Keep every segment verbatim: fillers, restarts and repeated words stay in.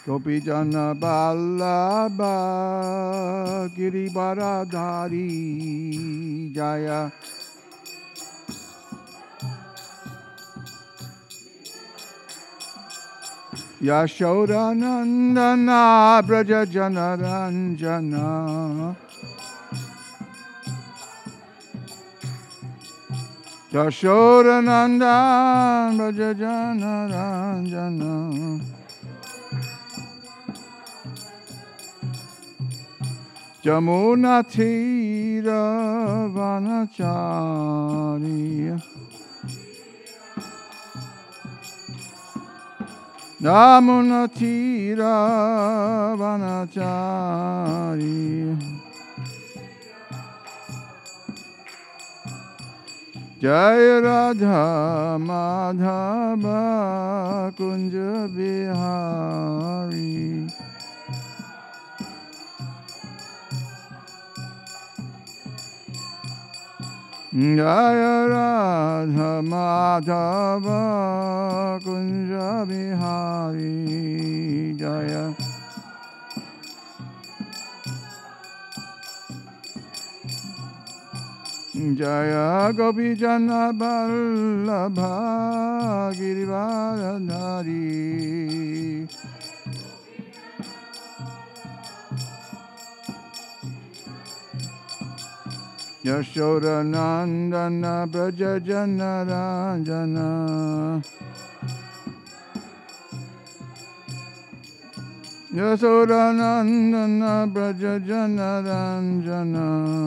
Gopijana Ballabha Girivaradhari Jaya Yashoda Nandana Braja Janaranjana Yashoda Nandana Braja Janaranjana Jamuna Tira Vanachari Jamuna Tira Vanachari Jai Radha Madhava Kunja Bihari Jaya Radha Madhava Kunja Bihari Jaya Jaya Gopijana Ballabha Girivaradhari Yashoda Nandana Braja Janaranjana Yashoda Nandana Braja Janaranjana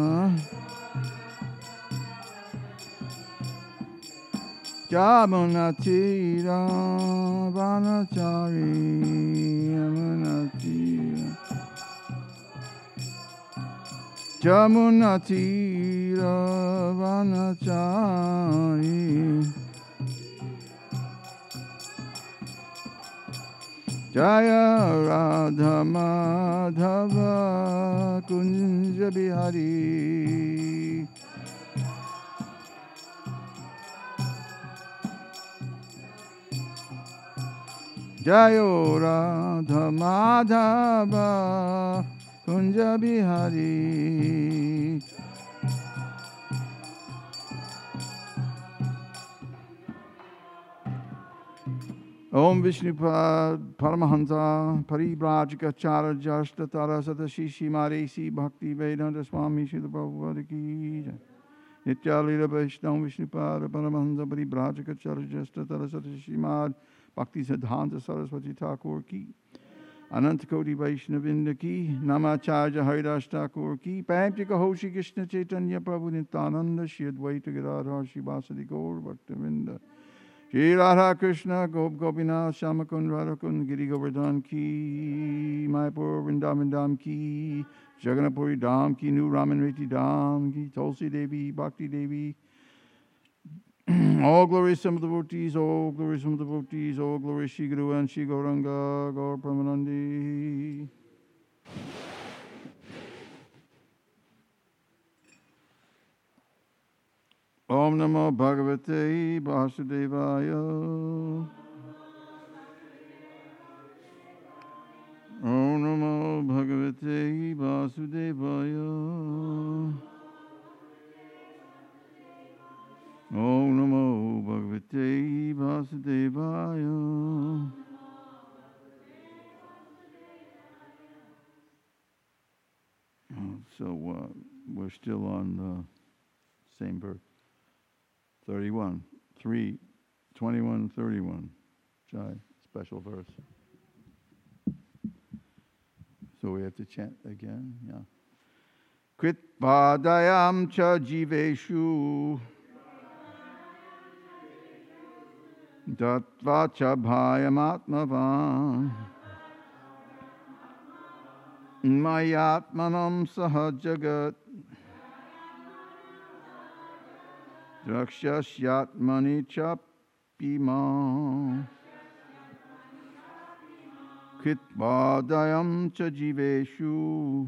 Jamuna Tira Vanachari Jamuna Tira Jamuna Tira Vanachari Jaya Radha Madhava Kunja Bihari Jaya Radha Madhava Kunja Bihari Om Vishnupad Paramahansa Paribrajikacharya Jashtatara Satashishi Maresi Bhakti Vedanta Swami Srila Prabhupada Ki Jai Nityalila Vaishnava Vishnupad Paramahansa Paribrajikacharya Jashtatara Satashishi Mad Bhakti Siddhanta Saraswati Thakur Ki Anantakoti Vaishnavinda Ki Namacharya Haridas Thakur Ki Pamtika Hoshi Krishna Chaitanya Prabhu Nityananda Shri Advaita Gadadhar Shivasadi Gaur Bhaktavinda Shri Radha Krishna Gop Gopinath Shamakund Radhakund Giri Govardhan Ki Mayapur Vrindavan Dham Ki Jagannathpuri Dham Ki New Raman Reti Dham Ki Tulsi Devi Bhakti Devi All glory some of the devotees, all glory some of the devotees, all glory Shri Guru and Shri Gauranga Gaur Pramanandi. Om Namo Bhagavate Vasudevaya. Om Namo Bhagavate Vasudevaya. Om Namo Bhagavate Vasudevaya. So uh, we're still on the same verse. thirty-one, three, twenty-one, thirty-one. Jai, special verse. So we have to chant again, yeah. Krit padayam cha jiveshu Dattva cha bhayam atmavan Mayatmanam saha jagat Drakshashyatmani chapima Kritvadayam cha jiveshu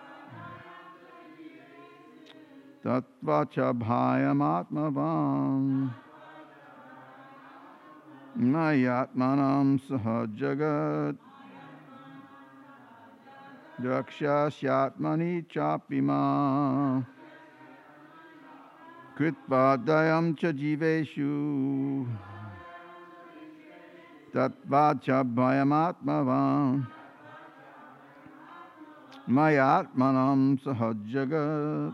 Tattva cha bhayam atmavan Mayatmanam saha jagat Drakshasyatmani chapima Kritpadayam cha jiveshu Tatvacha bhayamatmavam Mayatmanam sahajjagat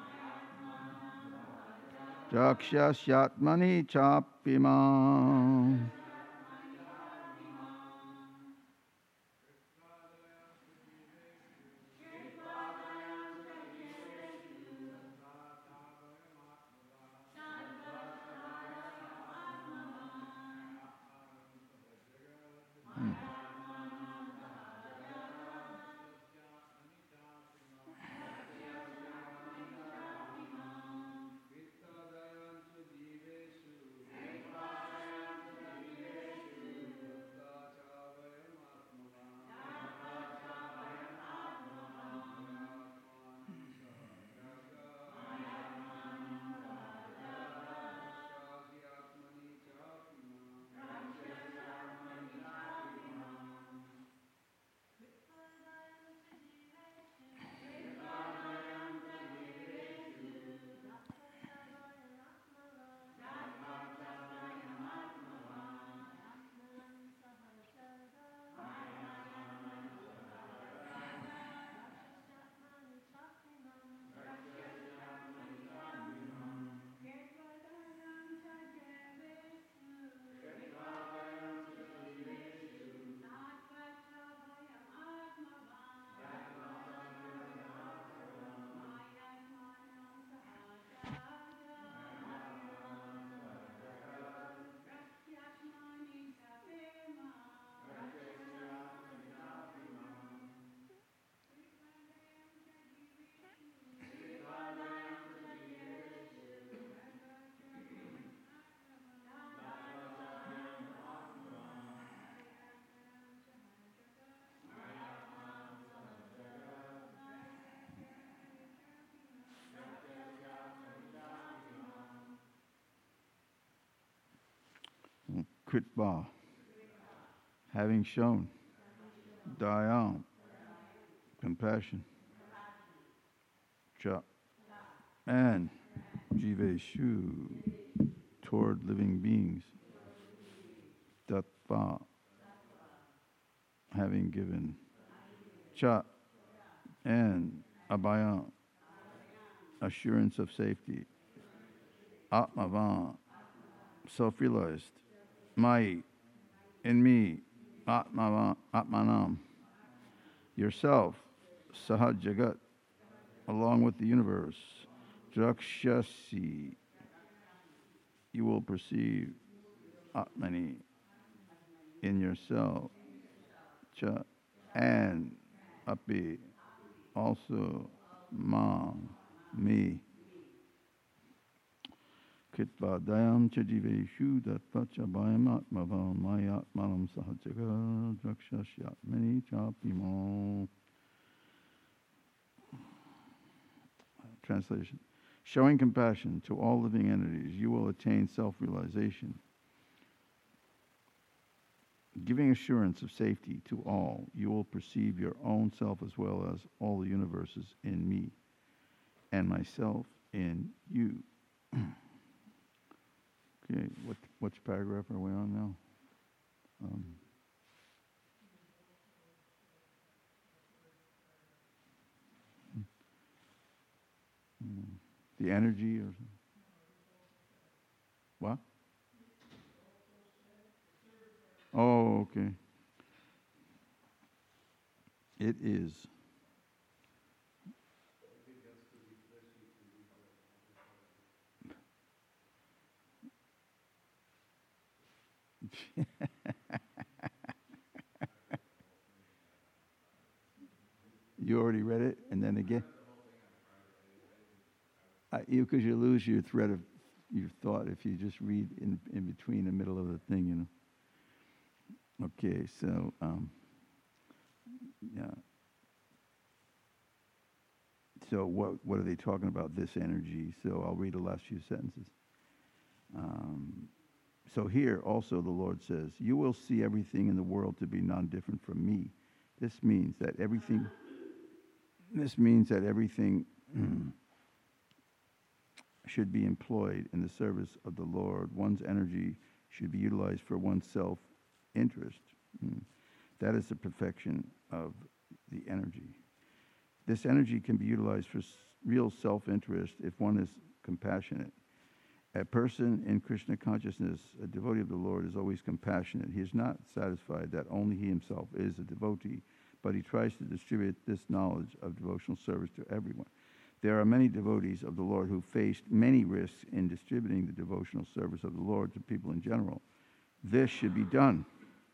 Drakshasyatmani chapima. Kritva, having shown, Dayam, compassion, Cha, and Jiveshu, toward living beings, Tattva, having given, Cha, and Abhaya, assurance of safety, Atmavan, self-realized, Mai, in me, Atmavan, Atmanam, yourself, Sahajagat, along with the universe, Drakshasi, you will perceive Atmani, in yourself, Cha, and Api, also Ma, me. Kritvadayam cha jiveshu datvacha bhayam atmavam mayatmanam sahajaga drakshashyatmani chapimo. Translation. Showing compassion to all living entities, you will attain self-realization. Giving assurance of safety to all, you will perceive your own self as well as all the universes in me, and myself in you. Okay, what which paragraph are we on now? Um, the energy or something? What? Oh, okay. It is. You already read it, and then again? Uh, you, because you lose your thread of your thought if you just read in, in between the middle of the thing, you know. Okay, so, um, yeah. So what what are they talking about, this energy? So I'll read the last few sentences. Um, so here also the Lord says, you will see everything in the world to be non-different from me. This means that everything... This means that everything should be employed in the service of the Lord. One's energy should be utilized for one's self-interest. Mm. That is the perfection of the energy. This energy can be utilized for s- real self-interest if one is compassionate. A person in Krishna consciousness, a devotee of the Lord, is always compassionate. He is not satisfied that only he himself is a devotee, but he tries to distribute this knowledge of devotional service to everyone. There are many devotees of the Lord who faced many risks in distributing the devotional service of the Lord to people in general. This should be done.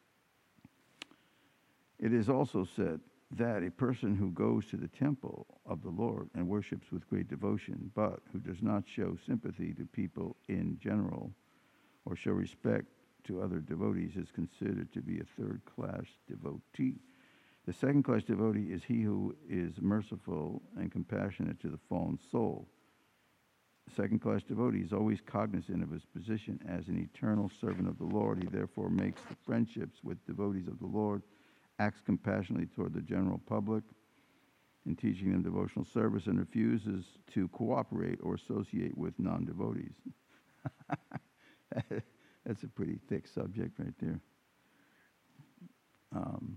It is also said that a person who goes to the temple of the Lord and worships with great devotion, but who does not show sympathy to people in general or show respect to other devotees is considered to be a third-class devotee. The second-class devotee is he who is merciful and compassionate to the fallen soul. The second-class devotee is always cognizant of his position as an eternal servant of the Lord. He therefore makes the friendships with devotees of the Lord, acts compassionately toward the general public in teaching them devotional service, and refuses to cooperate or associate with non-devotees. That's a pretty thick subject right there. Um,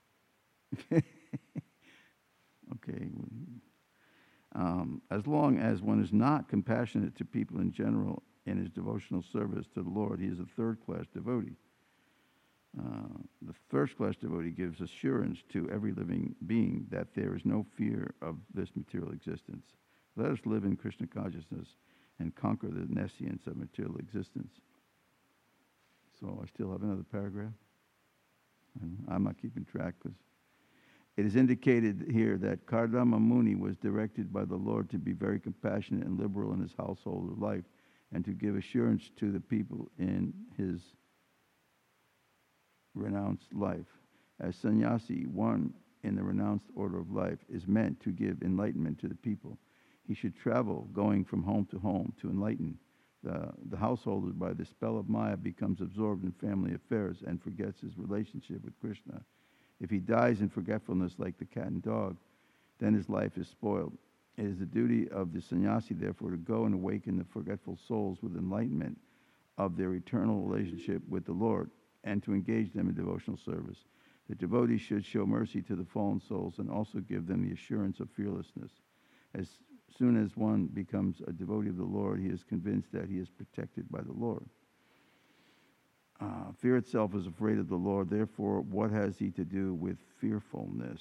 okay. Um, as long as one is not compassionate to people in general in his devotional service to the Lord, he is a third-class devotee. Uh, the first-class devotee gives assurance to every living being that there is no fear of this material existence. Let us live in Krishna consciousness and conquer the nescience of material existence. So I still have another paragraph. I'm not keeping track because it is indicated here that Kardama Muni was directed by the Lord to be very compassionate and liberal in his household life and to give assurance to the people in his renounced life. As sannyasi, one in the renounced order of life is meant to give enlightenment to the people. He should travel, going from home to home to enlighten. The, the householder, by the spell of Maya, becomes absorbed in family affairs and forgets his relationship with Krishna. If he dies in forgetfulness like the cat and dog, then his life is spoiled. It is the duty of the sannyasi, therefore, to go and awaken the forgetful souls with enlightenment of their eternal relationship with the Lord and to engage them in devotional service. The devotee should show mercy to the fallen souls and also give them the assurance of fearlessness. As soon as one becomes a devotee of the Lord, he is convinced that he is protected by the Lord. Uh, fear itself is afraid of the Lord. Therefore, what has he to do with fearfulness?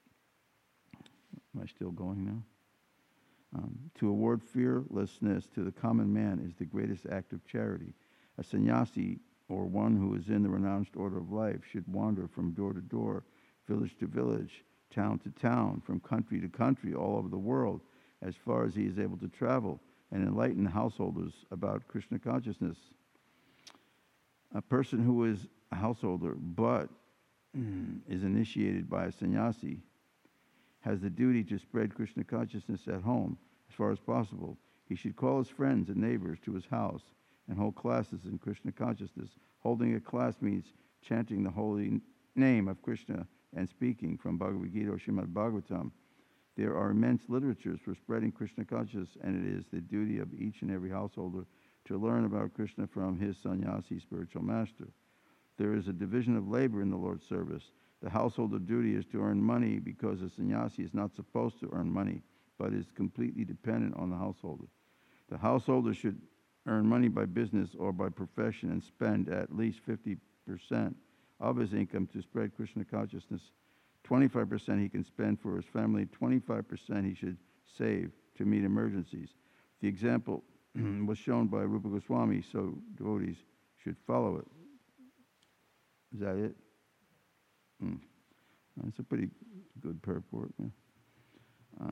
Am I still going now? Um, to award fearlessness to the common man is the greatest act of charity. A sannyasi, or one who is in the renounced order of life, should wander from door to door, village to village, town to town, from country to country, all over the world, as far as he is able to travel, and enlighten householders about Krishna consciousness. A person who is a householder but is initiated by a sannyasi has the duty to spread Krishna consciousness at home as far as possible. He should call his friends and neighbors to his house and hold classes in Krishna consciousness. Holding a class means chanting the holy name of Krishna and speaking from Bhagavad Gita or Srimad Bhagavatam. There are immense literatures for spreading Krishna consciousness, and it is the duty of each and every householder to learn about Krishna from his sannyasi spiritual master. There is a division of labor in the Lord's service. The householder duty is to earn money because a sannyasi is not supposed to earn money, but is completely dependent on the householder. The householder should earn money by business or by profession and spend at least fifty percent of his income to spread Krishna consciousness. twenty-five percent he can spend for his family, twenty-five percent he should save to meet emergencies. The example was shown by Rupa Goswami, so devotees should follow it. Is that it? Mm. That's a pretty good purport. Yeah. Uh,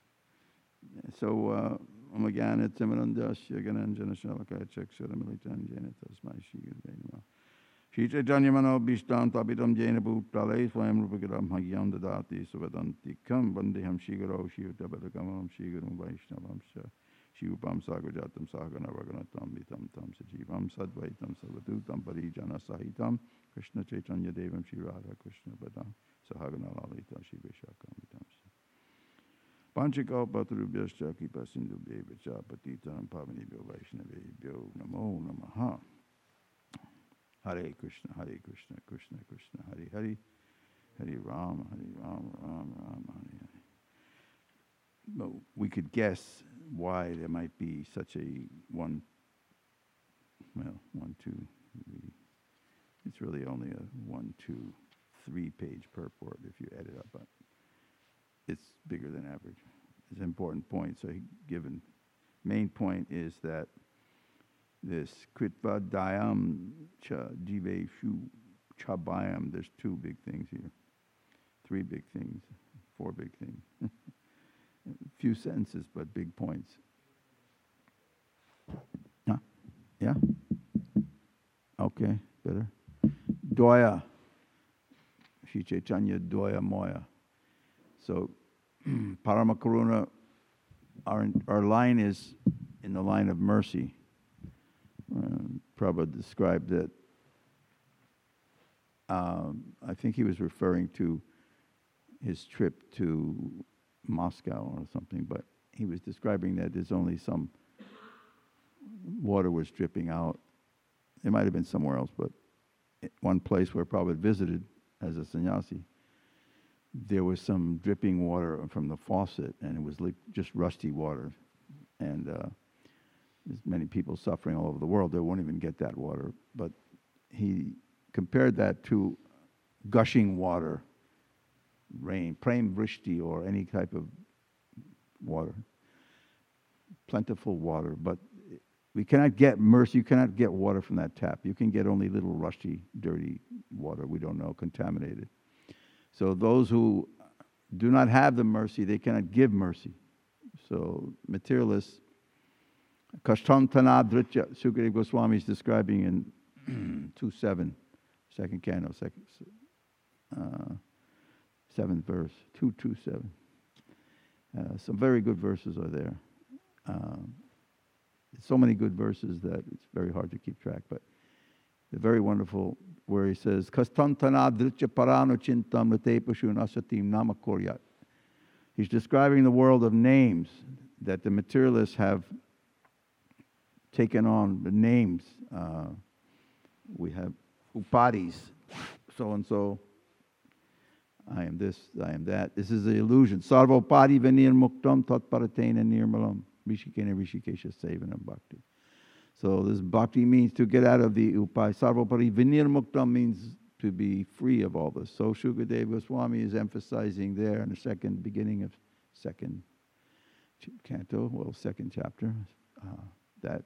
so, Omagana Timarandasya Gananjana Shalakaya Chakshara Militan Jena Tasmai Shigurvenima. Shri Chaitanya Mano Bhishtam Tapitam Jena Bhutale Swayam Rupagadam Hagyam Dadati Suvadanti Kam Vandeham Shigaro Shivatabakamam Shigarum Vaishnavam Sha Shivapam Sagajatam Sagana Raganatam Vitam Tam Sajivam Sadvaitam Savadutam Parijana Sahitam Krishna Chaitanya Devam Shri Radha Krishna Padam Sahagana Lalita Shri Vishakam Vitam. Panchakalpatarubhyascha kipasindubhyevacha patitanam pavanebhyo vaishnavebhyo namo namaha. Hare Krishna, Hare Krishna, Krishna Krishna, Hare Hare, Hare Rama, Hare Rama, Rama Rama, Hare Hare. But we could guess why there might be such a one, well, one, two, three. It's really only a one, two, three page purport if you add it up, but it's bigger than average. It's an important point. So he given, main point is that this Kritva Dayam Cha Jive Shu Chabayam, there's two big things here. Three big things, four big things. Few sentences, but big points. Huh? Yeah? Okay, better. Dwaya. Shri Chaitanya Dwaya Moya. So, Paramakaruna, our, our line is in the line of mercy. Uh, Prabhupada described that, um, I think he was referring to his trip to Moscow or something, but he was describing that there's only some water was dripping out. It might have been somewhere else, but one place where Prabhupada visited as a sannyasi, there was some dripping water from the faucet, and it was like just rusty water. And uh, there's many people suffering all over the world. They won't even get that water. But he compared that to gushing water, rain, prem vrishti, or any type of water, plentiful water. But we cannot get mercy. You cannot get water from that tap. You can get only little rusty, dirty water. We don't know, contaminated. So those who do not have the mercy, they cannot give mercy. So materialists, Kashtam Tanadritya, Sukadeva Goswami is describing in two seven, second canto, second, uh, seventh verse, two two seven. Uh, some very good verses are there. Um, so many good verses that it's very hard to keep track, but they're very wonderful, where he says, Kastantana dritya parano chintam rate pashun asatim nama koryat. He's describing the world of names, that the materialists have taken on the names. Uh, we have upadis, so-and-so. I am this, I am that. This is the illusion. Sarva upadi venir muktam tat paratena nirmalam. Rishikena rishikesha sevanam bhakti. So this bhakti means to get out of the upai. Sarvapari vinir muktam means to be free of all this. So Shukadeva Goswami is emphasizing there in the second beginning of second canto, well, second chapter, uh, that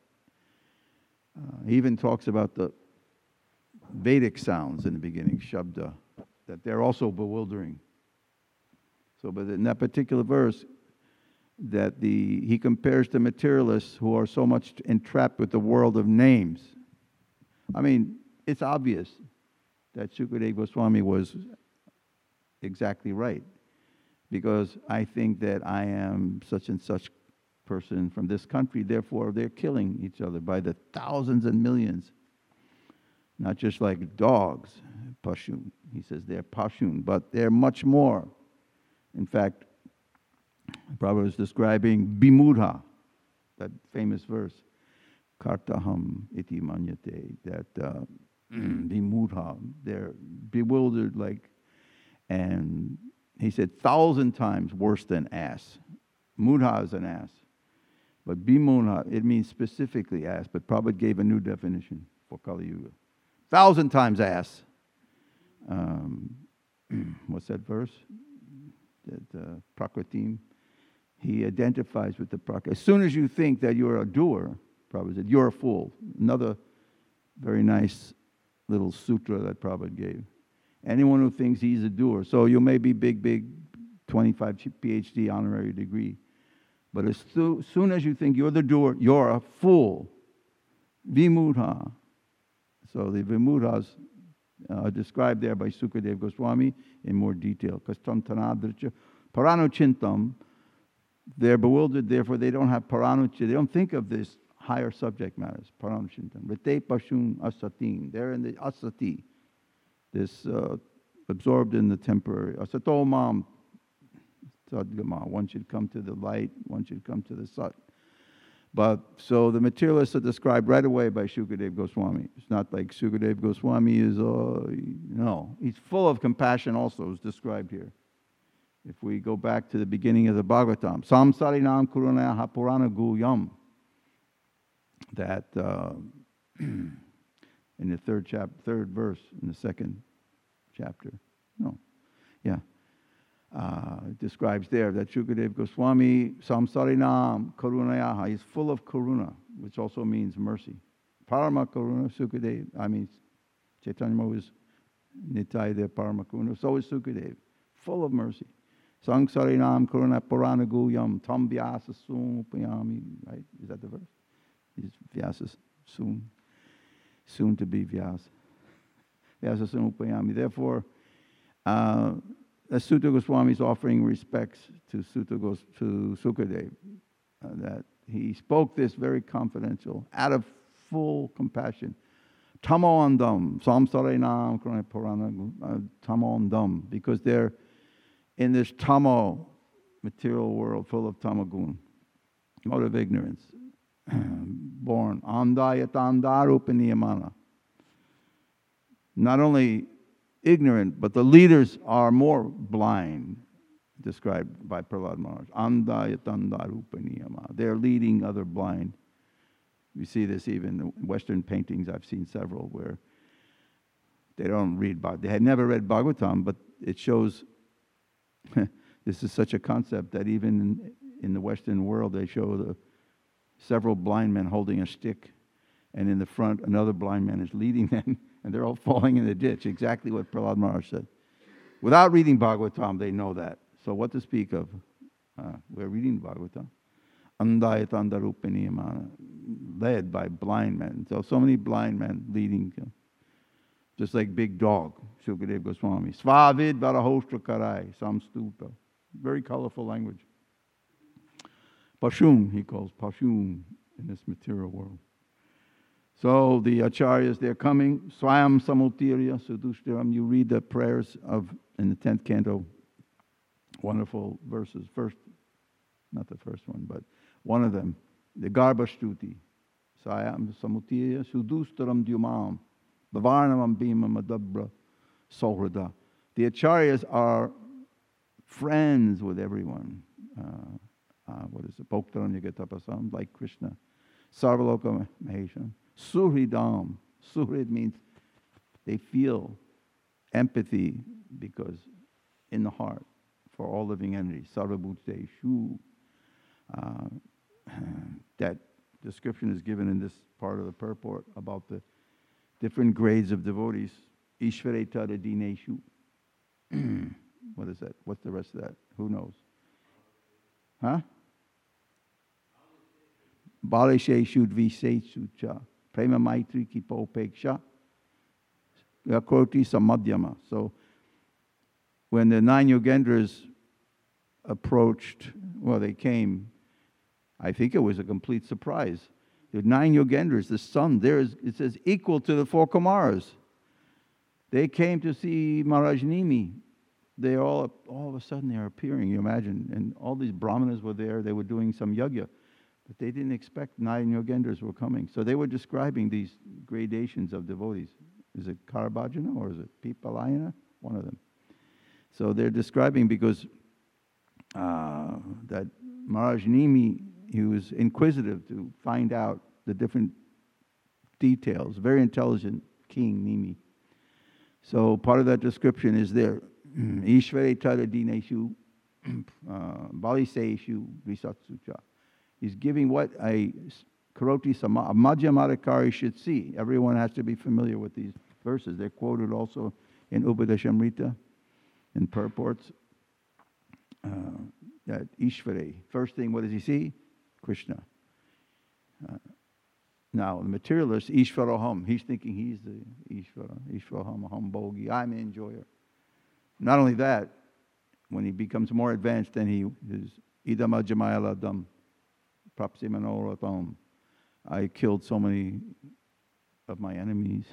uh, he even talks about the Vedic sounds in the beginning, Shabda, that they're also bewildering. So, but in that particular verse, that the he compares the materialists who are so much entrapped with the world of names. I mean, it's obvious that Shukadeva Goswami was exactly right, because I think that I am such and such person from this country, therefore they're killing each other by the thousands and millions. Not just like dogs, pashun. He says they're pashun, but they're much more. In fact, Prabhupada was describing bimudha, that famous verse, kartaham iti manyate, that uh, bimudha, they're bewildered like, and he said thousand times worse than ass. Mudha is an ass, but bimudha, it means specifically ass, but Prabhupada gave a new definition for Kali Yuga. Thousand times ass. Um, what's that verse? That uh, Prakritim. He identifies with the Prakriti. As soon as you think that you're a doer, Prabhupada said, you're a fool. Another very nice little sutra that Prabhupada gave. Anyone who thinks he's a doer. So you may be big, big, twenty-five PhD honorary degree. But as th- soon as you think you're the doer, you're a fool. Vimudha. So the Vimudhas are described there by Sukadeva Goswami in more detail. Kastam tanadricha parano chintam. They're bewildered, therefore they don't have paranucha. They don't think of this higher subject matters. Parano chintam. Rite pashun asatim. They're in the asati. This uh, absorbed in the temporary. Asato mam. sadgama. One should come to the light, one should come to the sat. But so the materialists are described right away by Shukadev Goswami. It's not like Shukadev Goswami is, uh, no. He's full of compassion also, is described here. If we go back to the beginning of the Bhagavatam, Samsarinam Kurunaya Purana Guyam, that uh, in the third chap, third verse in the second chapter, no, yeah, uh, it describes there that Shukadev Goswami Samsarinam Karunaya, he's full of karuna, which also means mercy. Parama Karuna Sukadev, I mean Chaitanya Mahaprabhu is Nitai de Parama Karuna, so is Sukadev, full of mercy. Samsarinam Karuna Purana Guyam Tam Vyasa Sumupayami, right? Is that the verse? He's Vyasa soon, soon to be Vyasa. Vyasa Sumupayami. Therefore, uh, as Sutta Goswami is offering respects to Sutta Gos, to Sukadev, uh, that he spoke this very confidential, out of full compassion. Tamo andam, samsarinam karuna purana tamo andam, because they're in this tamo material world full of tamagun, mode of ignorance, born andayat andarupaniyamana. Not only ignorant, but the leaders are more blind, described by Prahlad Maharaj. Andayat andarupaniyama. They're leading other blind. We see this even in Western paintings. I've seen several where they don't read, they had never read Bhagavatam, but it shows this is such a concept that even in, in the Western world they show the several blind men holding a stick, and in the front another blind man is leading them, and they're all falling in the ditch. Exactly what Prahlad Maharaj said. Without reading Bhagavatam, they know that. So what to speak of? Uh, we're reading Bhagavatam. Andayat andarupaniyamana, led by blind men. So so many blind men leading, you know, just like big dog, Shukadev Goswami. Svavid varahostra karai, samstupa. Very colorful language. Pashum, he calls Pashum in this material world. So the acharyas, they're coming. Swayam samutirya sudhushtiram. You read the prayers of, in the tenth canto, wonderful verses. First, not the first one, but one of them, the Garbhashtuti. Swayam samutirya sudhushtiram dyumam. Bhavarnam bhima madabra sohrada. The acharyas are friends with everyone. Uh, uh, what is it? Bhoktaram yagatapasam, like Krishna. Sarvaloka mahesham. Suhridam. Suhrid means they feel empathy because in the heart for all living entities. Sarvabhute shu. Uh, that description is given in this part of the purport about the different grades of devotees. Ishvareta dineshu. What is that? What's the rest of that? Who knows? Huh? Balesheshu dviseshu cha. Prema maitri kipopeksha. Yakroti samadhyama. So when the nine Yogendras approached, well, they came, I think it was a complete surprise. The nine Yogendras, the sun, there is, it says, equal to the four Kumaras. They came to see Maharaj Nimi. They all, all of a sudden, they're appearing, you imagine. And all these Brahmanas were there. They were doing some yajna. But they didn't expect nine Yogendras were coming. So they were describing these gradations of devotees. Is it Karabhajana or is it Pipalayana? One of them. So they're describing because uh, that Maharaj Nimi, he was inquisitive to find out the different details. Very intelligent king, Nimi. So part of that description is there. Ishvare tada dineshu baliseshu risatsucha. He's giving what a karoti sama, a madhyamadikari should see. Everyone has to be familiar with these verses. They're quoted also in Upadeshamrita, in purports. Uh, that Ishvare, first thing, what does he see? Krishna. Uh, now, the materialist, Ishvaraham, he's thinking he's the Ishvara. Ishvaraham, aham bhogi, I'm an enjoyer. Not only that, when he becomes more advanced, then he is idama jamayaladam, prapsimanoratam. I killed so many of my enemies.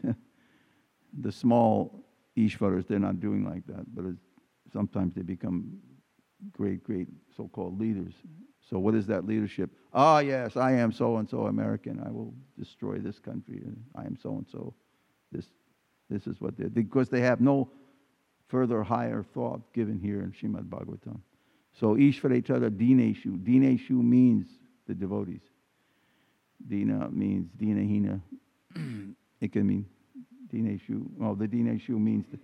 The small Ishvaras, they're not doing like that, but it's, sometimes they become great, great so-called leaders. So what is that leadership? Ah, yes, I am so-and-so American. I will destroy this country. I am so-and-so. This, this is what they because they have no further higher thought given here in Srimad Bhagavatam. So Ishvaretara Dineshu. Dineshu means the devotees. Dina means Dinahina. It can mean Dineshu. Oh, the Dineshu means the,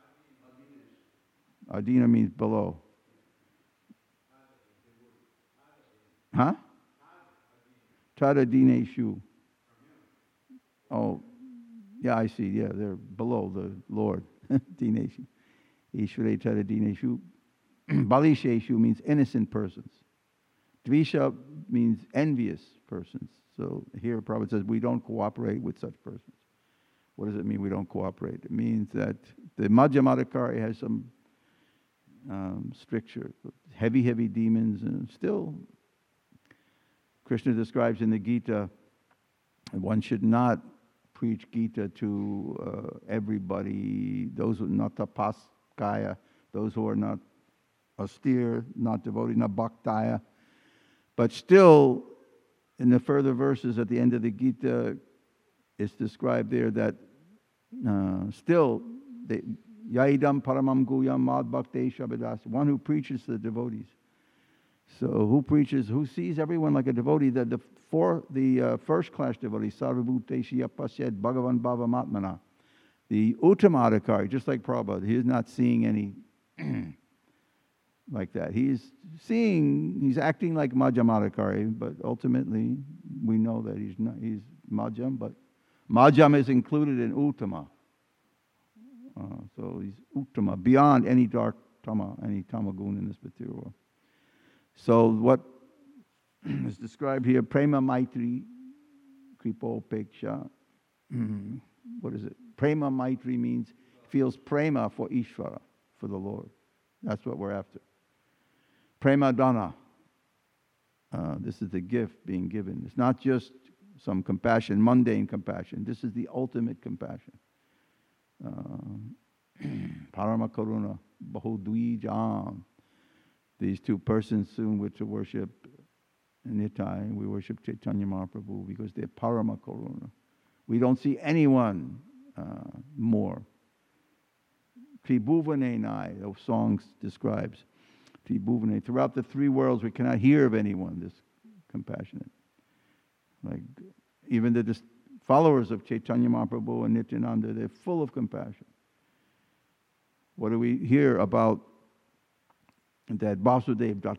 Adina means below. Huh? Tada Dineshu. Oh, yeah, I see. Yeah, they're below the Lord. Dineshu. Ishvare Tada Dineshu. Balisheshu means innocent persons. Dvisha means envious persons. So here Prabhupada says we don't cooperate with such persons. What does it mean we don't cooperate? It means that the Madhyamadikari has some um, stricture, heavy, heavy demons, and still Krishna describes in the Gita one should not preach Gita to uh, everybody, those who are not tapaskaya, those who are not austere, not devoted, not bhaktaya. But still, in the further verses at the end of the Gita, it's described there that uh, still, Yaidam paramam guyam mad bhakte shabadas, one who preaches to the devotees. So who preaches, who sees everyone like a devotee, that the for the uh, first class devotee, sarvabhuteshi yapasyad bhagavan bhavamatmana, the uttamadikari, just like Prabhupada, he is not seeing any like that. He's seeing, he's acting like Madhyamadikari, but ultimately we know that he's not, he's Madhyam, but Madhyam is included in Uttama. Uh, so he's Uttama, beyond any dark tama, any tamagun in this material world. So what is described here, Prema Maitri Kripo Peksha. What is it? Prema Maitri means feels prema for Ishvara, for the Lord. That's what we're after. Prema Dana. Uh, this is the gift being given. It's not just some compassion, mundane compassion. This is the ultimate compassion. Uh, Parama Karuna, Bahudwijam. These two persons soon were to worship Nitai. We worship Chaitanya Mahaprabhu because they're Parama Karuna. We don't see anyone uh, more. Tribhuvanenai, those songs describes. Tribhuvane. Throughout the three worlds, we cannot hear of anyone this compassionate. Like even the dis- followers of Chaitanya Mahaprabhu and Nityananda, they're full of compassion. What do we hear about that Vasudev Dutt?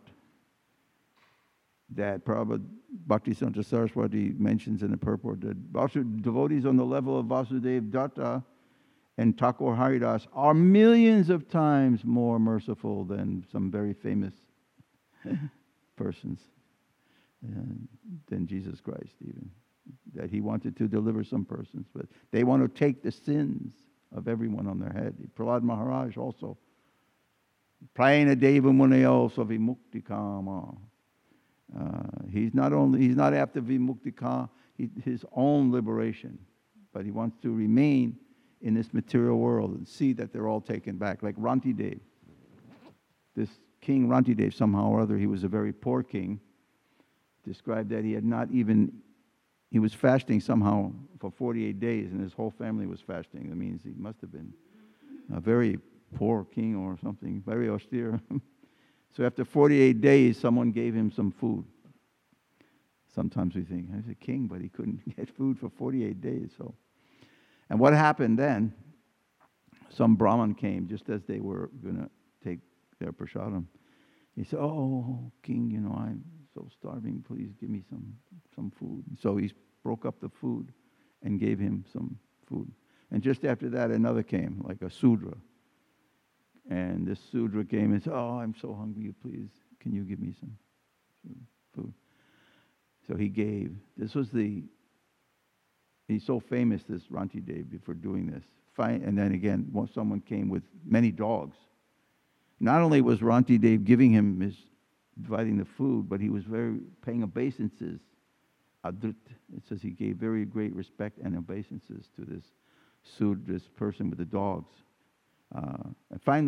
That Prabhupada Bhaktisiddhanta Saraswati mentions in the purport that Vasu- devotees on the level of Vasudev Datta and Thakur Haridas are millions of times more merciful than some very famous persons, uh, than Jesus Christ even. That he wanted to deliver some persons, but they want to take the sins of everyone on their head. Prahlad Maharaj also. Prayena Deva Muneo Savimukti Kama. Uh, he's not only he's not after vimuktika, he, his own liberation, but he wants to remain in this material world and see that they're all taken back. Like Rantidev, this king Rantidev, somehow or other, he was a very poor king. Described that he had not even he was fasting somehow for forty-eight days, and his whole family was fasting. That means he must have been a very poor king or something, very austere. So after forty-eight days, someone gave him some food. Sometimes we think, he's a king, but he couldn't get food for forty-eight days. So, and what happened then, some Brahmin came just as they were going to take their prasadam. He said, oh, king, you know, I'm so starving. Please give me some, some food. So he broke up the food and gave him some food. And just after that, another came, like a Sudra. And this Sudra came and said, oh, I'm so hungry, please, can you give me some food? So he gave. This was the, he's so famous, this Rantidev, for doing this. And then again, someone came with many dogs. Not only was Rantidev giving him his, dividing the food, but he was very paying obeisances. Adrit, it says he gave very great respect and obeisances to this Sudra, this person with the dogs. Uh, and finally,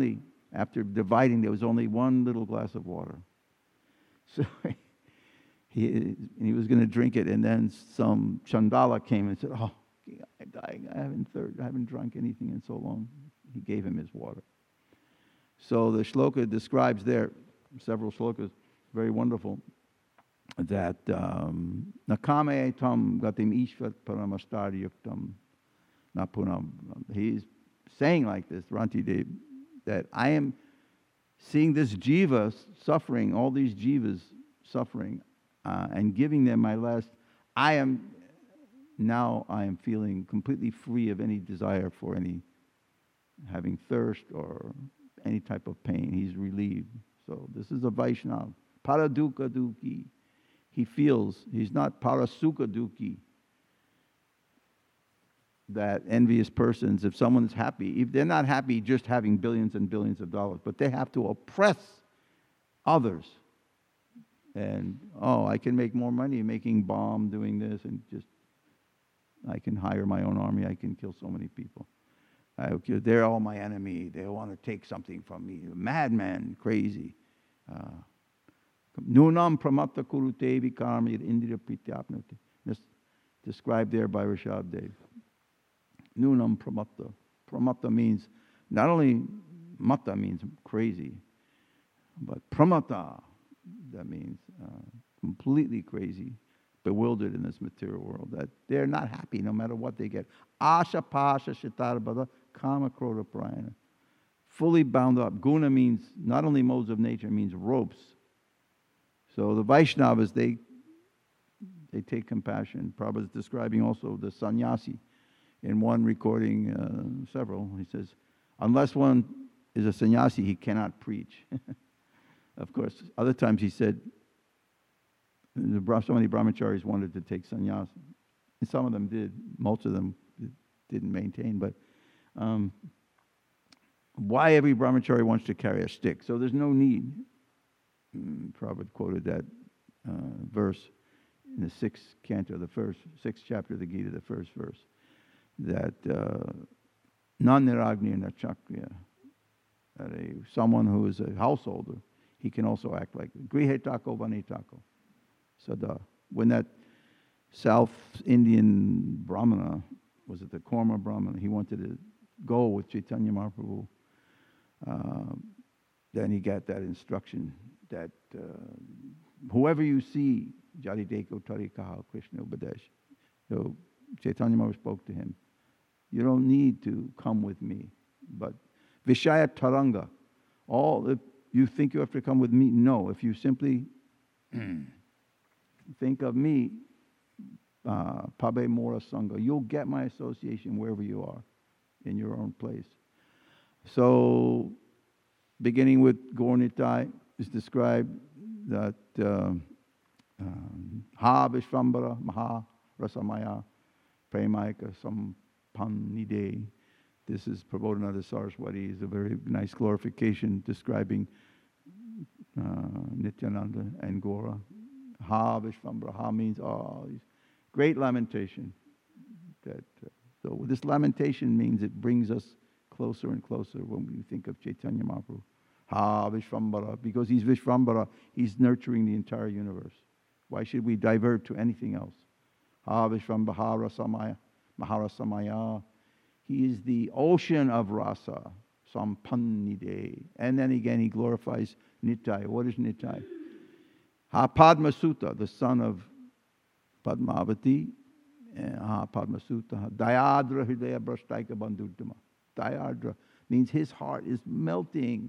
After dividing, there was only one little glass of water. So he, he was going to drink it, and then some Chandala came and said, oh, I'm dying. I haven't, third, I haven't drunk anything in so long. He gave him his water. So the shloka describes there, several shlokas, very wonderful, that um, nakame tam gatim ishvat paramastar yuktam napunam. He's saying like this, Rantidev, that I am seeing this jiva suffering, all these jivas suffering, uh, and giving them my last. I am, now I am feeling completely free of any desire for any, having thirst or any type of pain. He's relieved. So this is a Vaishnava. Paraduka duki. He feels, he's not parasuka duki. That envious persons, if someone's happy, if they're not happy just having billions and billions of dollars, but they have to oppress others. And, oh, I can make more money making bomb, doing this, and just, I can hire my own army, I can kill so many people. I, they're all my enemy. They want to take something from me. Madman, crazy. Nunam pramatta kurute vikarma indira prityapnati. That's described there by Rishabh Dev. Nunam pramatta. Pramatta means, not only mata means crazy, but pramata, that means uh, completely crazy, bewildered in this material world, that they're not happy no matter what they get. Asha pasha shitarbada kama krodha prayana. Fully bound up. Guna means not only modes of nature, it means ropes. So the Vaishnavas, they they take compassion. Prabhupada is describing also the sannyasi in one recording, uh, several. He says, unless one is a sannyasi, he cannot preach. Of course, other times he said, so many brahmacharis wanted to take sannyas. And some of them did. Most of them didn't maintain. But um, why every brahmachari wants to carry a stick? So there's no need. Mm, Prabhupada quoted that uh, verse in the sixth canto, the first, sixth chapter of the Gita, the first verse, that non-niragni na chakriya, that a, someone who is a householder, he can also act like grihe tako vani tako. Sada. When that South Indian Brahmana, was it the Korma Brahmana, he wanted to go with Chaitanya Mahaprabhu, uh, then he got that instruction that uh, whoever you see, Jari Deko Tarikaha Krishna Upadesh. So Chaitanya Mahaprabhu spoke to him. You don't need to come with me, but Vishaya Taranga, all, if you think you have to come with me, no. If you simply think of me, Pabe Mora Sangha, you'll get my association wherever you are, in your own place. So, beginning with Gaur-Nitai, is described that Ha Vishvambara Maha Rasamaya Premaika Sampannide. This is Prabodhananda Saraswati. Is a very nice glorification describing uh, Nityananda and Gaura. Ha Vishvambara. Ha means oh, great lamentation. That uh, so this lamentation means it brings us closer and closer when we think of Chaitanya Mahaprabhu. Ha Vishvambara, because he's Vishvambara, he's nurturing the entire universe. Why should we divert to anything else? Ha Vishvambara Rasamaya, Maharasamaya. He is the ocean of rasa, Sampannide. And then again he glorifies Nitai. What is Nitai? Ha Padma Sutta, the son of Padmavati. Ha Padma Sutta. Dayadra Hridaya Brashtaika Bandhutama. Dayadra means his heart is melting.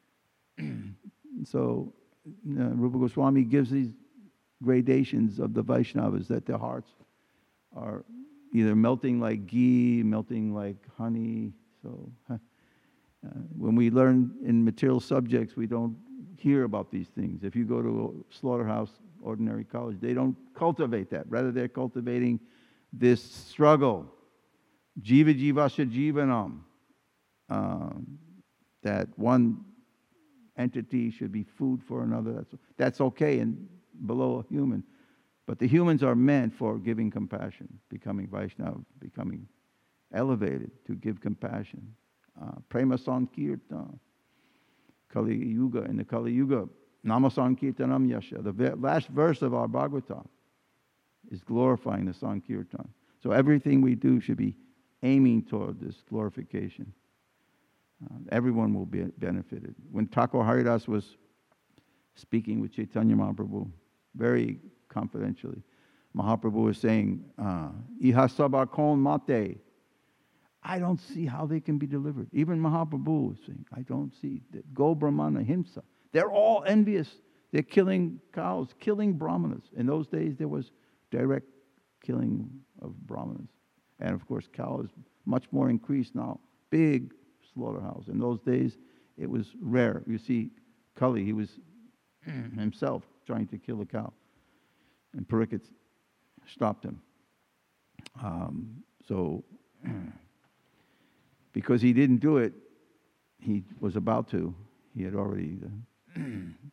So uh, Rupa Goswami gives these gradations of the Vaishnavas, that their hearts are either melting like ghee, melting like honey. So uh, when we learn in material subjects, we don't hear about these things. If you go to a slaughterhouse, ordinary college, they don't cultivate that. Rather, they're cultivating this struggle. Jiva jivasya jivanam. Uh, that one entity should be food for another. That's, that's okay and below a human. But the humans are meant for giving compassion, becoming Vaishnava, becoming elevated to give compassion. Uh, Prema Sankirtan. Kali Yuga, in the Kali Yuga, Namasankirtanam Yasha. The last verse of our Bhagavatam is glorifying the Sankirtan. So everything we do should be aiming toward this glorification. Uh, everyone will be benefited. When Thakur Haridas was speaking with Chaitanya Mahaprabhu, very confidentially, Mahaprabhu was saying, Iha sabha kon mate. I don't see how they can be delivered. Even Mahaprabhu was saying, I don't see. That Go Brahmana Himsa. They're all envious. They're killing cows, killing Brahmanas. In those days, there was direct killing of Brahmanas. And of course, cow is much more increased now. Big slaughterhouse. In those days, it was rare. You see, Kali, he was himself trying to kill a cow. And Pariksit stopped him. Um, so, because he didn't do it, he was about to. He had already, uh,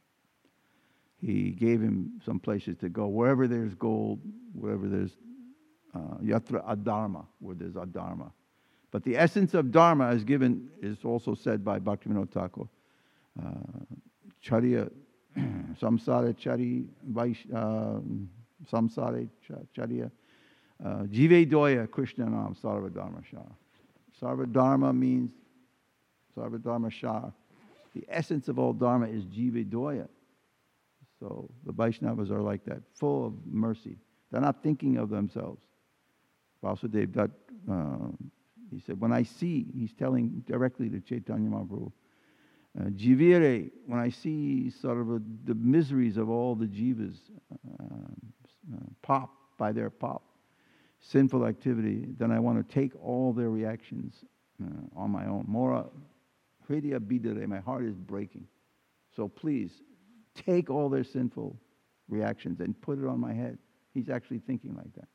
he gave him some places to go. Wherever there's gold, wherever there's uh, yatra adharma, where there's adharma. But the essence of dharma is given, is also said by Bhaktivinoda Thakur. Uh, Charya, samsara chari, vaish, uh, samsara charya, uh, jive doya krishna nam sarva dharma shah. Sarva dharma means, sarva dharma shah. The essence of all dharma is jive doya. So the Vaishnavas are like that, full of mercy. They're not thinking of themselves. Vasudev Dutt, uh, he said, when I see, he's telling directly to Chaitanya Mahaprabhu, uh, jivire, when I see sort of a, the miseries of all the jivas, uh, uh, pop by their pop, sinful activity, then I want to take all their reactions uh, on my own. Mora, hridaya bidare, my heart is breaking. So please, take all their sinful reactions and put it on my head. He's actually thinking like that.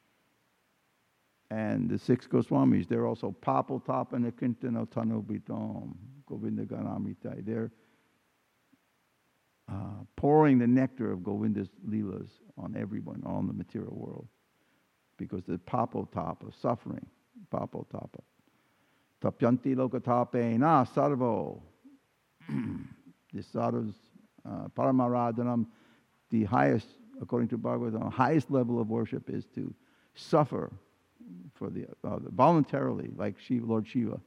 And the six Goswamis, they're also Papal Tapana Kintano Tanu Bitom, Govinda Ganamitai. They're uh, pouring the nectar of Govinda's Leelas on everyone, on the material world. Because the Papal Tapa, suffering, Papal Tapa. Tapyanti Lokatape Na Sarvo. The sadhus, uh, Paramaradhanam, the highest, according to Bhagavatam, the highest level of worship is to suffer for the uh, voluntarily, like Shiva, Lord Shiva.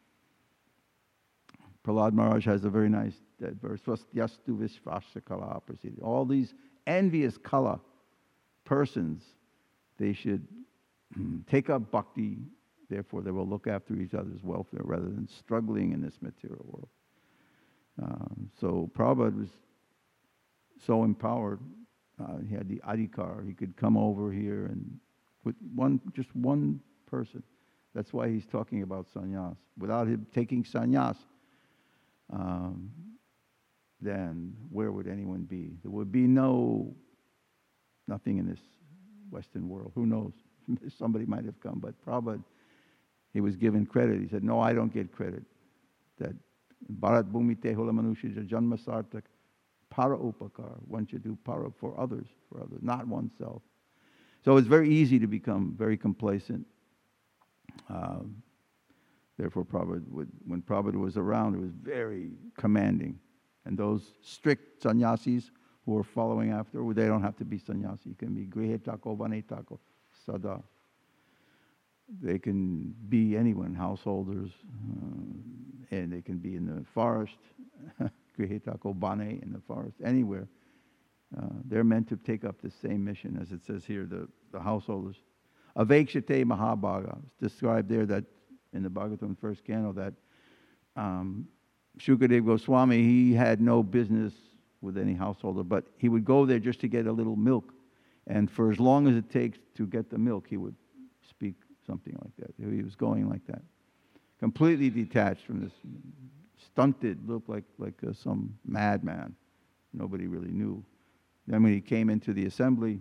Prahlad Maharaj has a very nice that verse. Yastu Vishvasya Kala Prasidi. All these envious Kala persons, they should take up bhakti, therefore they will look after each other's welfare rather than struggling in this material world. Um, so Prabhupada was so empowered. Uh, he had the adhikar. He could come over here and with one, just one person. That's why he's talking about sannyas. Without him taking sannyas, um, then where would anyone be? There would be no, nothing in this Western world. Who knows? Somebody might have come, but Prabhupada, he was given credit. He said, no, I don't get credit. That Bharat Bhumi Te Hola Manusha Janma Sartak Para Upakar. One should do para for others, for others, not oneself. So it's very easy to become very complacent. Um, therefore, Prabhupada would, when Prabhupada was around, it was very commanding. And those strict sannyasis who are following after, well, they don't have to be sannyasi. You can be grihe tako, vane tako, sada. They can be anyone, householders, uh, and they can be in the forest, grihe tako, vane, in the forest, anywhere. Uh, they're meant to take up the same mission, as it says here, the, the householders. Avekshate Mahabhaga. It's described there that in the Bhagavatam first canto that um, Shukadeva Goswami, he had no business with any householder, but he would go there just to get a little milk. And for as long as it takes to get the milk, he would speak something like that. He was going like that. Completely detached from this, stunted, looked like, like uh, some madman. Nobody really knew. Then when he came into the assembly,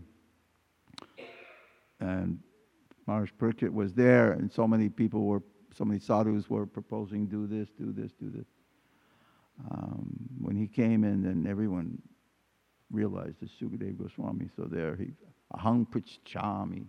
and Maharaj Pariksit was there, and so many people were, so many sadhus were proposing, do this, do this, do this. Um, when he came in, then everyone realized it's Sukadeva Goswami. So there he, ahang prichchami.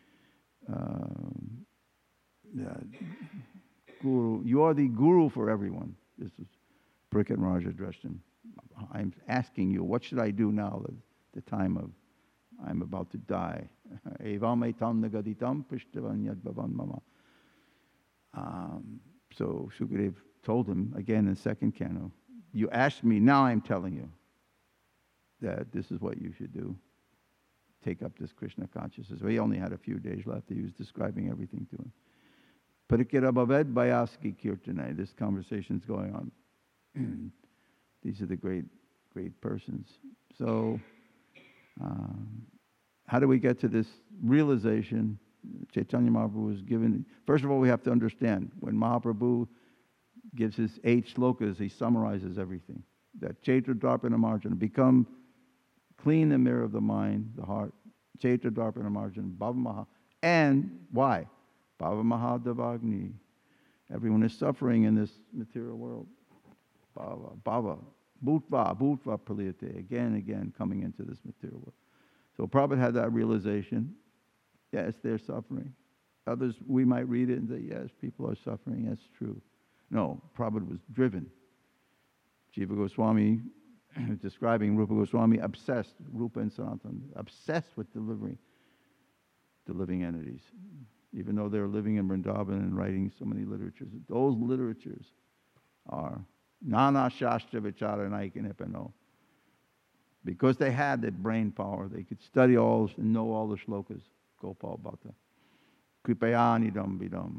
Um, yeah, guru, you are the guru for everyone. This is Parikat Maharaj addressed him. I'm asking you, what should I do now at the time of I'm about to die? Evam etam nagaditam pishtavan yadbhavan mama. Um, so Shukadev told him again in second canto, you asked me, now I'm telling you that this is what you should do. Take up this Krishna consciousness. Well, he only had a few days left. He was describing everything to him. Parikira bhaved bayaski kirtanai. This conversation's going on. These are the great, great persons. So, um, how do we get to this realization? Chaitanya Mahaprabhu was given. First of all, we have to understand when Mahaprabhu gives his eight slokas, he summarizes everything. That Chaitra Dharpana Marjana, become clean the mirror of the mind, the heart. Chaitra Dharpana Marjana, Bhava Maha. And why? Bhava Mahadavagni. Everyone is suffering in this material world. Bhava, Bhava, Bhutva, Bhutva Praliyate. Again and again coming into this material world. So Prabhupada had that realization. Yes, they're suffering. Others, we might read it and say, yes, people are suffering. That's true. No, Prabhupada was driven. Jiva Goswami, describing Rupa Goswami, obsessed, Rupa and Sanatana, obsessed with delivering the living entities. Even though they're living in Vrindavan and writing so many literatures. Those literatures are Nana Shastra Vichara Naikanipano. Because they had that brain power, they could study all and know all the shlokas. Gopal Bhatta. Kripayanidam vidam.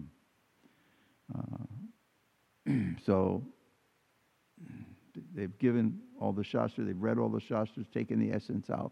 Uh, so, they've given all the shastras, they've read all the shastras, taken the essence out.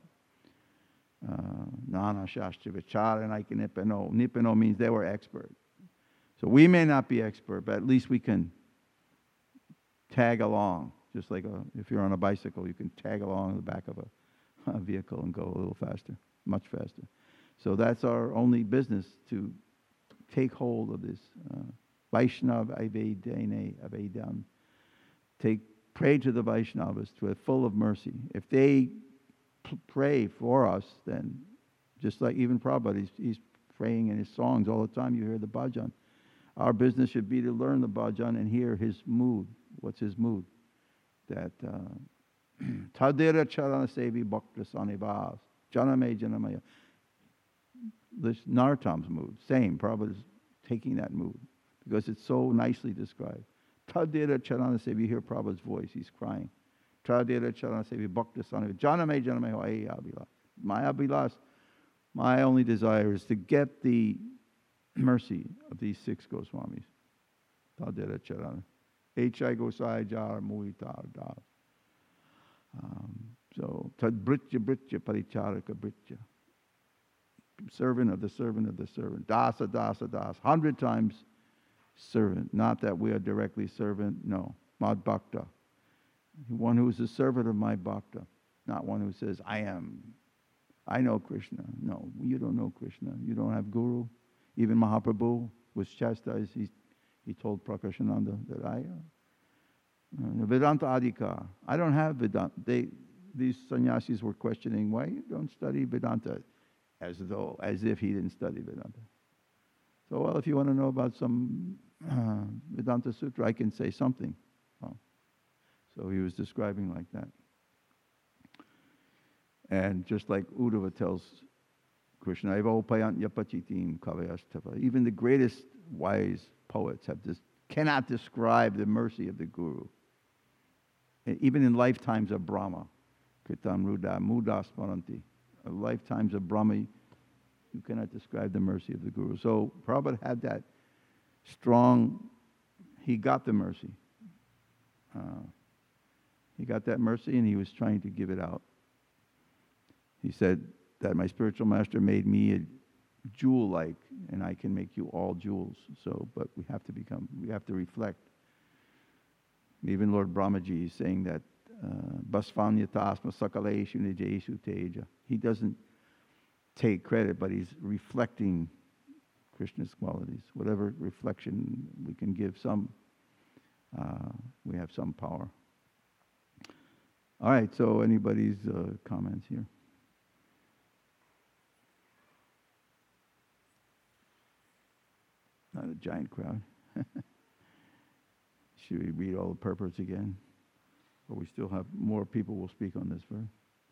Nana Shastra Vichara Naikanipano. Nipano means they were expert. So we may not be expert, but at least we can tag along. Just like a, if you're on a bicycle, you can tag along in the back of a, a vehicle and go a little faster, much faster. So that's our only business, to take hold of this. Uh, Vaishnav Avedane Avedan. Take, pray to the Vaishnavas, to a full of mercy. If they p- pray for us, then just like even Prabhupada, he's, he's praying in his songs all the time. You hear the bhajan. Our business should be to learn the bhajan and hear his mood. What's his mood? That Tadira Charana Sevi Bhakta Sanivas Janame Janamaya. This Narottam's mood, same. Prabhupada is taking that mood because it's so nicely described. Tadira Charana Sevi, you hear Prabhupada's voice, he's crying. Tadira Charana Sevi Bhakta Sanivas Janame Janamaya Ay Abhilas. My Abhilas, my only desire is to get the mercy of these six Goswamis. Tadira Charana. H.I. Gosai Jar Muitar Dar. So, Tad Britya Britya Paricharaka Britya. Servant of the servant of the servant. Dasa Dasa Das. Hundred times servant. Not that we are directly servant. No. Mad Bhakta. One who is a servant of my Bhakta. Not one who says, I am. I know Krishna. No, you don't know Krishna. You don't have Guru. Even Mahaprabhu was chastised. He, he told Prakashananda that I, uh, Vedanta Adhikar. I don't have Vedanta. They, these sannyasis were questioning, why you don't study Vedanta? As though, as if he didn't study Vedanta. So, well, if you want to know about some uh, Vedanta Sutra, I can say something. Oh. So he was describing like that. And just like Uddhava tells Krishna, even the greatest wise poets have this, cannot describe the mercy of the Guru. And even in lifetimes of Brahma, Kritam Ruda Mudas Paranti, lifetimes of Brahma, you cannot describe the mercy of the Guru. So Prabhupada had that strong, he got the mercy. Uh, he got that mercy and he was trying to give it out. He said that my spiritual master made me a jewel-like, and I can make you all jewels. So, but we have to become, we have to reflect. Even Lord Brahmaji is saying that Basvanyatasma Sakaleshu Nijeshu Teja. He doesn't take credit, but he's reflecting Krishna's qualities. Whatever reflection we can give some, uh, we have some power. All right, so anybody's uh, comments here? Not a giant crowd. Should we read all the purports again? But we still have more people will speak on this verse.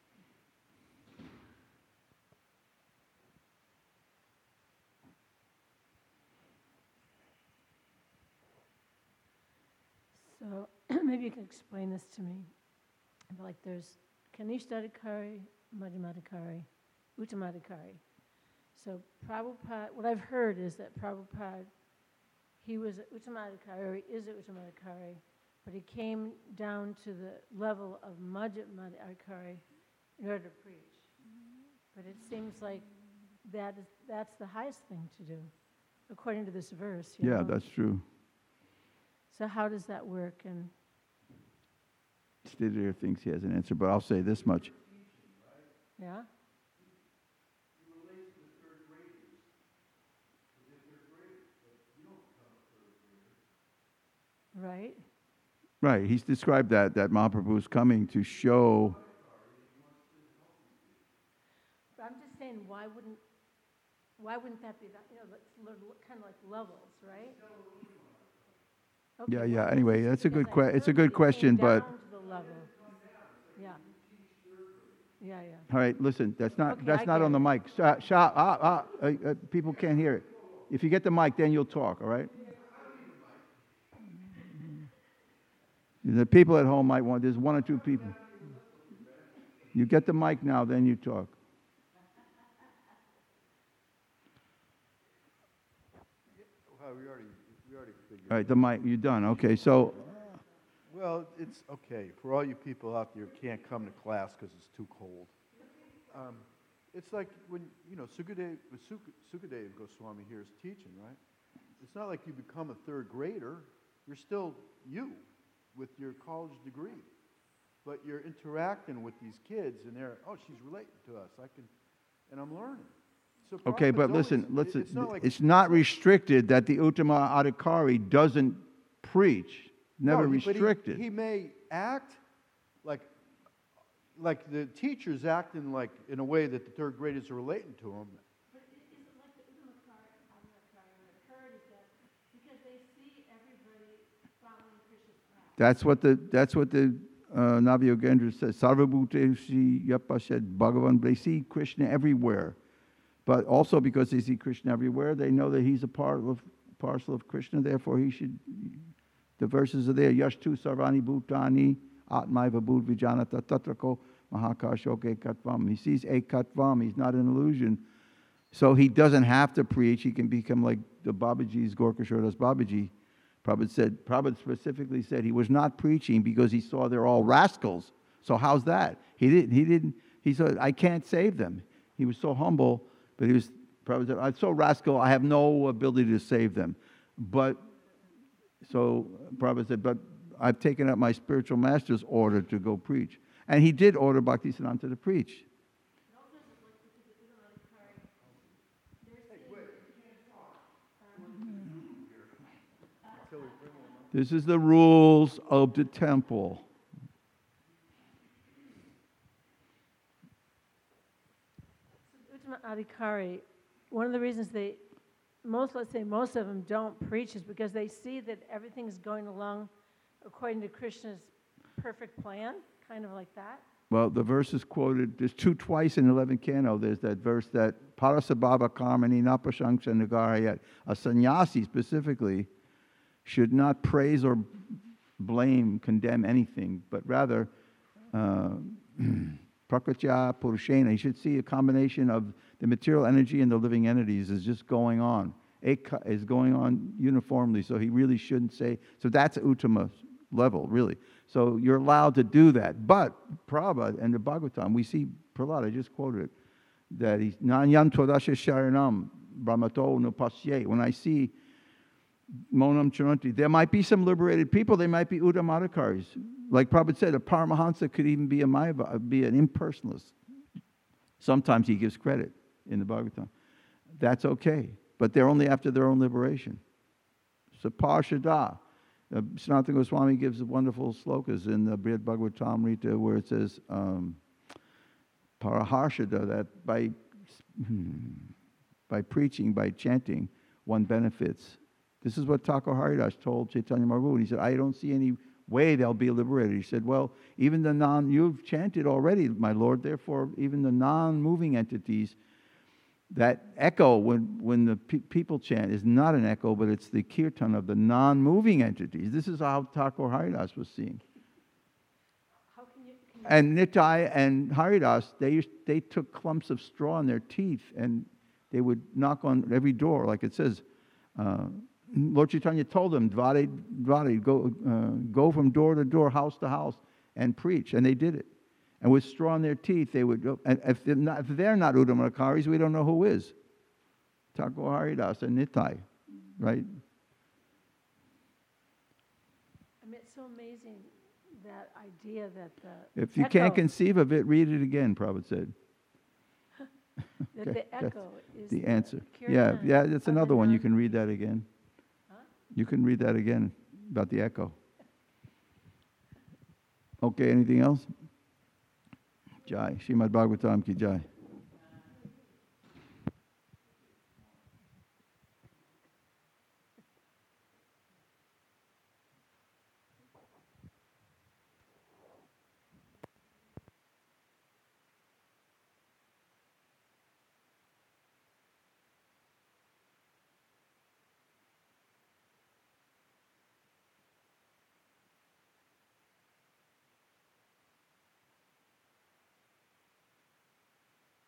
So maybe you can explain this to me. Like there's Kanishthadikari, Madhyamadikari, Uttamadikari. So Prabhupada, what I've heard is that Prabhupada, he was an Uttamadikari, or he is an Uttamadikari, but he came down to the level of Madhyamadikari in order to preach. But it seems like that is, that's the highest thing to do, according to this verse. You Yeah, know? that's true. So how does that work? And Stidhar thinks he has an answer, but I'll say this much. yeah? Right? Right, he's described that, that Mahaprabhu is coming to show. But I'm just saying, why wouldn't, why wouldn't that be, that, you know, kind of like levels, right? Okay, Yeah, yeah, well, anyway, it's that's a because good I que- it's a heard good he came question, but- down to the level. Yeah. Yeah, yeah. All right, listen, that's not Okay, that's I not get on the it. mic. Sha, sha, ah, ah, uh, uh, people can't hear it. If you get the mic, then you'll talk, all right? The people at home might want, there's one or two people. You get the mic now, then you talk. Well, we already, we already figured. All right, the mic, you're done. Okay, so, Well, it's okay. For all you people out there who can't come to class because it's too cold. Um, it's like when, you know, Sukadev, Suk- Sukadev Goswami here is teaching, right? It's not like you become a third grader. You're still you with your college degree. But you're interacting with these kids and they're, oh, she's relating to us. I can, and I'm learning. So okay, Prabhupada's but always- listen, it- listen, It's not like it's not restricted that the Uttama Adhikari doesn't preach. Never No, he- but he- restricted. He, may act like, like the teacher's acting like in a way that the third graders are relating to him. But is it like the Uttamakari, Adhikari, what I've heard is that because they see everybody following Krishna's path. That's what the that's what the uh, Navyogendra says. Sarvabhuteshi Yapashed Bhagavan. They see Krishna everywhere, but also because they see Krishna everywhere, they know that he's a part of parcel of Krishna. Therefore, he should. The verses are there. Yashtu Sarvani Bhutani Atmaiva Bhut Vijanata Tatrako Mahakashok Ekatvam. He sees Ekatvam. He's not an illusion. So he doesn't have to preach. He can become like the Babaji's, Gorkashodas Babaji. Prabhupada said, Prabhupada specifically said he was not preaching because he saw they're all rascals. So how's that? He didn't, he didn't, he said, I can't save them. He was so humble, but he was, Prabhupada said, I'm so rascal, I have no ability to save them. But, so Prabhupada said, but I've taken up my spiritual master's order to go preach. And he did order Bhaktisiddhanta to preach. This is the rules of the temple. Uttama Adhikari, one of the reasons they, most, let's say most of them don't preach is because they see that everything's going along according to Krishna's perfect plan, kind of like that. Well, the verse is quoted, there's two twice in eleventh canto, there's that verse that Parasabhava Karmani Napashangsha Nagarayat. A sannyasi specifically should not praise or blame, condemn anything, but rather uh, prakritya purushena. He should see a combination of the material energy and the living entities is just going on. Eka is going on uniformly, so he really shouldn't say. So that's Uttama level, really. So you're allowed to do that. But Prabhupada and the Bhagavatam, we see Prahlad, I just quoted it, that he's Nanyam Todasha Sharanam Brahmato Nupasye. When I see Monam Charanti, there might be some liberated people, they might be Uttamadhikaris. Like Prabhupada said, a Paramahansa could even be a Mayava, be an impersonalist. Sometimes he gives credit in the Bhagavatam. That's okay. But they're only after their own liberation. So Parshada. Uh, Sanatana Goswami gives wonderful slokas in the Brihad Bhagavatamrita where it says, um, Paraharshada, that by, hmm, by preaching, by chanting, one benefits. This is what Thakur Haridas told Chaitanya Mahaprabhu. He said, I don't see any way they'll be liberated. He said, well, even the non, you've chanted already, my Lord, therefore even the non-moving entities, that echo when, when the pe- people chant is not an echo, but it's the kirtan of the non-moving entities. This is how Thakur Haridas was seeing. How can you, can you And Nitai and Haridas, they used, they took clumps of straw in their teeth and they would knock on every door, like it says. Uh, Lord Chaitanya told them, Dvare, Dvare, go, uh, go from door to door, house to house, and preach. And they did it. And with straw in their teeth, they would go. And if they're not, if they're not Uttamadhikaris, we don't know who is. Thakur Haridas and Nitai, right? I mean, it's so amazing, that idea that the If you echo, can't conceive of it, read it again, Prabhupada said. that Okay, the that's echo is the answer. Yeah, kirtan yeah, that's of the another one. You non- can read that again. Huh? You can read that again about the echo. Okay, anything else? Jai. Srimad Bhagavatam ki jai.